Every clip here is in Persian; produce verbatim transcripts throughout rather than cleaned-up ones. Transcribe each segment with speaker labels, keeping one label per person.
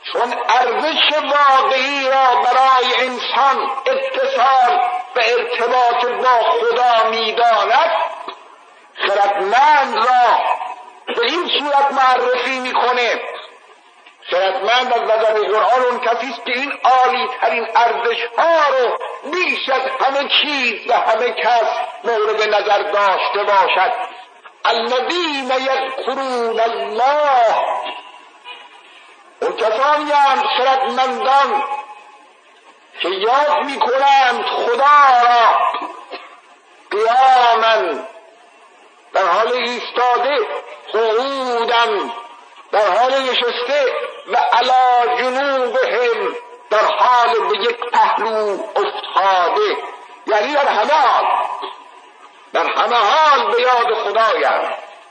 Speaker 1: چون ارزش واقعی را برای انسان اتصال و ارتباط با خدا می‌داند، خردمند را به این صورت معرفی می‌کنه. خردمند از نظر قرآن اون کسی است که این عالی ترین ارزش ها رو بیش از همه چیز و همه کس مورد نظر داشته باشد. الذین یذکرون الله، اون کسانی هم خردمندان که یاد میکنند خدا را قیاما در حال ایستاده، قعودا در حال نشسته، و علی جنوبهم در حال به یک پهلو افتاده، یعنی در همه حال در همه حال به یاد خدایند.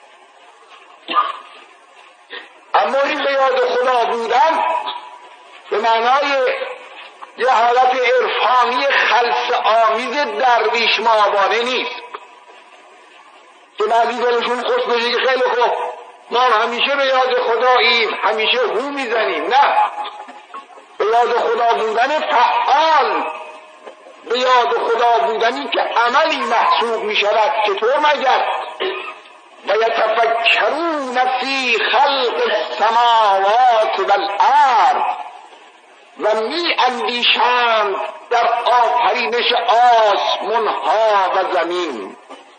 Speaker 1: اما این به یاد خدا بودن به معنای یه حالت عرفانی خلص آمیز درویش ماهوانه نیست که بعضی دلشون خوش بشه که خیلی خوب ما همیشه به یاد خداییم، همیشه هو میزنیم. نه، به یاد خدا بودن فعال، به یاد خدا بودنی که عملی محسوب می شود. چطور مگر؟ و یتفکرون فی خلق السماوات والارض، و می اندیشند در آفرینش آسمان ها و زمین،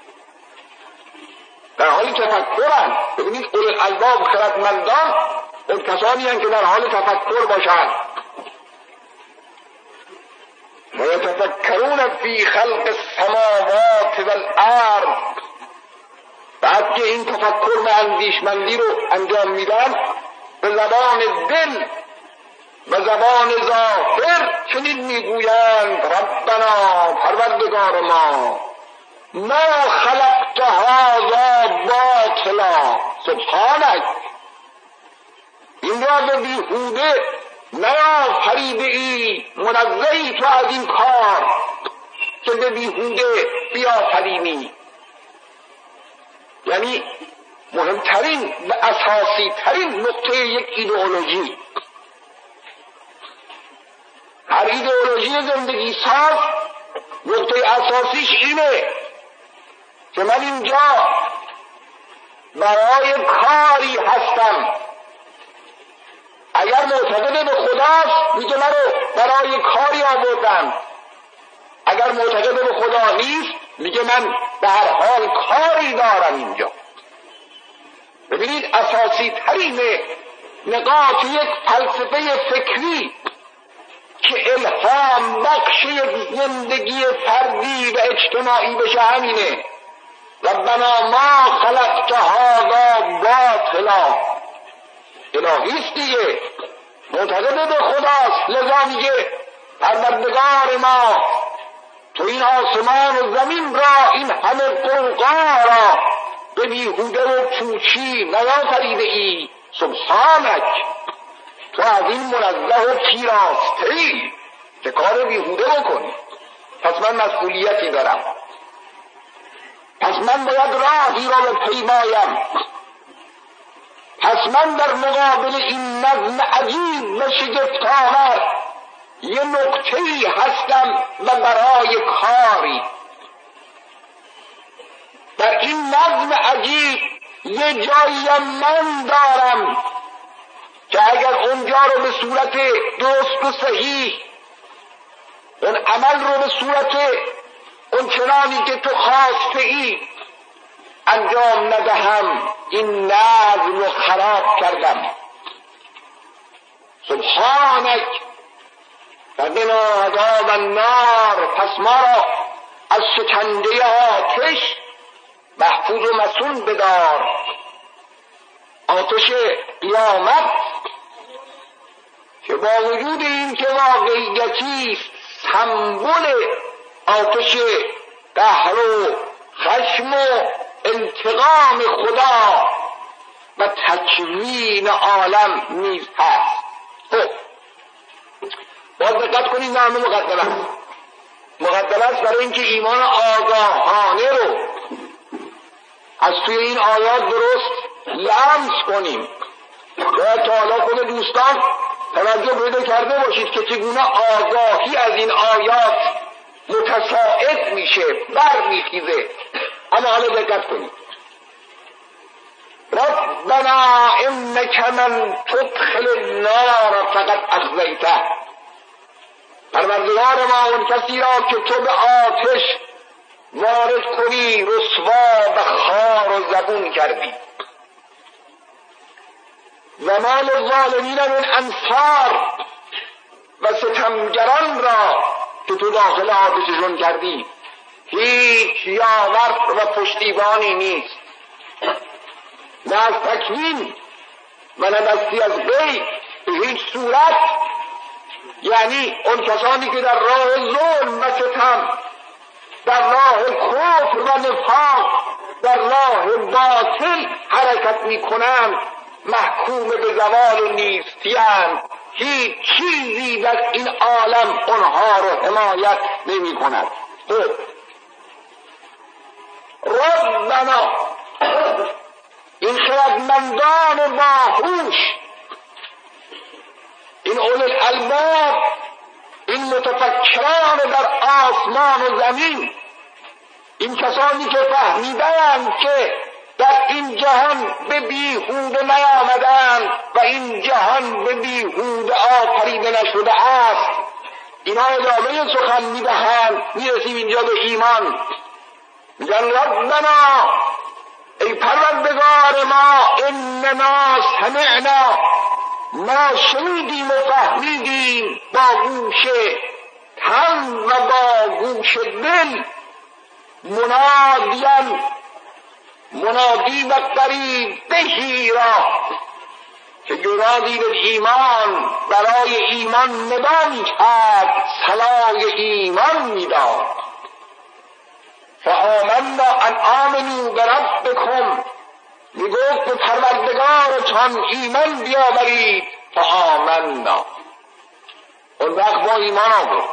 Speaker 1: در حال تفکرند. ببینید اولو الالباب خردمندان اون کسانی هستند که در حال تفکر باشند. و یتفکرون فی خلق السماوات والارض، بعد که این تفکر و اندیشمندی رو انجام میدن، به زبان دل و زبان ظاهر چنین میگویند ربنا، پروردگار ما، ما خلقت هذا باطلا، سبحانک، این را به بیهوده نیافریده ای، منزهی تو از این کار که به بیهوده بیافرینی. یعنی مهمترین و اساسی ترین نقطه یک ایدئولوژی، هر ایدئولوژی زندگی ساز نقطه اساسیش اینه که من اینجا برای کاری هستم. اگر معتقد به خداست میگه من رو برای کاری آوردم، اگر معتقد به خدا نیست میگه من به هر حال کاری دارم اینجا. ببینید اساسی ترین نقاط یک فلسفه فکری که الهام بخش یک زندگی فردی و اجتماعی بشه همینه. ربنا ما خلقت هذا باطلا، الهیست دیگه، معتقد به خداست، لذا میگه پروردگار ما تو این آسمان و زمین را، این همه قوقا را به بیهوده و پوچی نیافریده ای، سبحانک، تو از این منزه و پیراسته‌ای که کار بیهوده بکنی. پس من مسئولیتی دارم، پس من باید راهی را بپیمایم، پس من در مقابل این نظم عجیب و شگفت‌آور یه نقطه‌ای هستم و برای کاری. در این نظم عجیب یه جایی من دارم که اگر اونجا رو به صورت درست و صحیح، اون عمل رو به صورت اون چنانی که تو خواسته ای انجام ندهم، این نظم رو خراب کردم. سبحانک فقنا عذاب النار، پس ما را از شکنده آتش محفوظ و مصون بدار. آتش قیامت که با وجود این که واقعیتی است، سمبل آتش قهر و خشم و انتقام خدا و تکوین عالم نیز هست. خب باز دقت کنید، نام مقدمه است. مقدمه است برای اینکه ایمان آگاهانه رو از توی این آیات درست لمس کنیم. باید تا حالا خود دوستان توجه پیدا کرده باشید که چگونه آگاهی از این آیات متصاعد میشه، بر میخیزه. اما حالا دقت کنید. ربنا انک من تدخل النار فقد اخزیته. پروردگار ما، اون کسی را که تو به آتش وارد کنی رسوا و خار و زبون کردی. و ما للظالمین من انصار، و ستمگران را که تو داخل آتششون کردی هیچ یاور و پشتیبانی نیست، نه از تکوین و نه دستی از غیب به هیچ صورت. یعنی اون کسانی که در راه ظلم و ستم، در راه کفر و نفاق، در راه باطل حرکت می کنند، محکوم به زوال و نیستی اند. هیچ چیزی در این عالم اونها رو حمایت نمی کند. خب ربنا، این خردمندان باهوش، این اولو الالباب، این متفکران در آسمان و زمین، این کسانی که فهمیدند که در این جهان به بیهوده نیامدند و این جهان به بیهوده آفریده نشده است، اینا ادامه سخن میدهند. میرسیم اینجا به ایمان، میگن ربنا، ای پروردگار ما، اننا سمعنا، ما شنیدیم و فهمیدیم با گوش تن و با گوش دل، منادیان، منادی و قریب دهی را که ینادی بالایمان، برای ایمان ندا می‌کرد، صلای ایمان می‌داد. فآمنا ان آمنوا بربکم، میگفت به پروردگارتان ایمان بیاورید. فآمنا، اون وقت با ایمان آورد.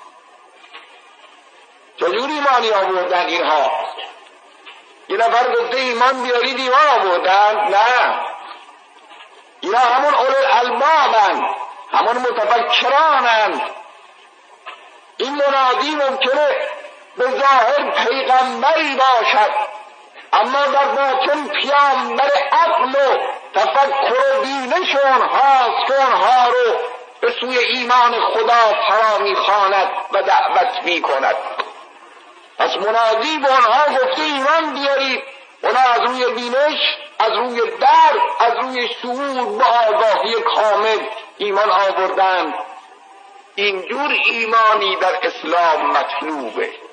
Speaker 1: چجور ایمانی آوردن اینها؟ یه نفر گفته ایمان بیارید ایمان آوردن؟ نه، اینا همون اولو الالبابند، همون متفکرانند. این منادی ممکنه به ظاهر پیغمبری باشد، اما در باطن پیامبر عقل و تفکر و بینش اونهاست که اونها رو به سوی ایمان خدا فرا میخواند و دعوت میکند. پس منادی به اونها گفته ایمان بیارید، اونها از روی بینش، از روی درک، از روی شعور با آگاهی کامل ایمان آوردند. اینجور ایمانی در اسلام مطلوبه.